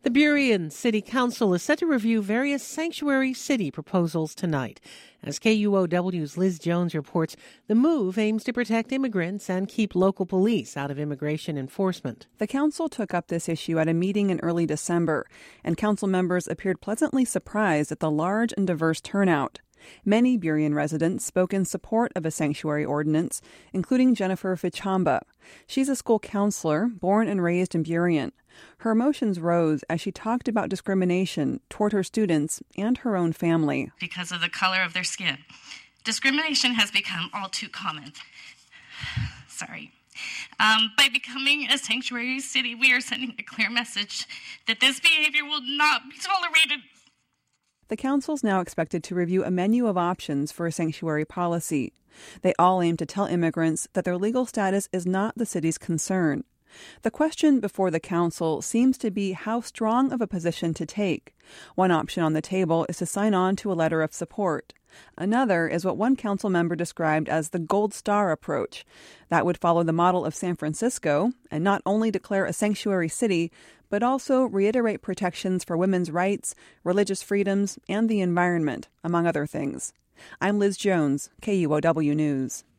The Burien City Council is set to review various sanctuary city proposals tonight. As KUOW's Liz Jones reports, the move aims to protect immigrants and keep local police out of immigration enforcement. The council took up this issue at a meeting in early December, and council members appeared pleasantly surprised at the large and diverse turnout. Many Burien residents spoke in support of a sanctuary ordinance, including Jennifer Fichamba. She's a school counselor, born and raised in Burien. Her emotions rose as she talked about discrimination toward her students and her own family. Because of the color of their skin. Discrimination has become all too common. Sorry. By becoming a sanctuary city, we are sending a clear message that this behavior will not be tolerated. The council's now expected to review a menu of options for a sanctuary policy. They all aim to tell immigrants that their legal status is not the city's concern. The question before the council seems to be how strong of a position to take. One option on the table is to sign on to a letter of support. Another is what one council member described as the Gold Star approach. That would follow the model of San Francisco and not only declare a sanctuary city, but also reiterate protections for women's rights, religious freedoms, and the environment, among other things. I'm Liz Jones, KUOW News.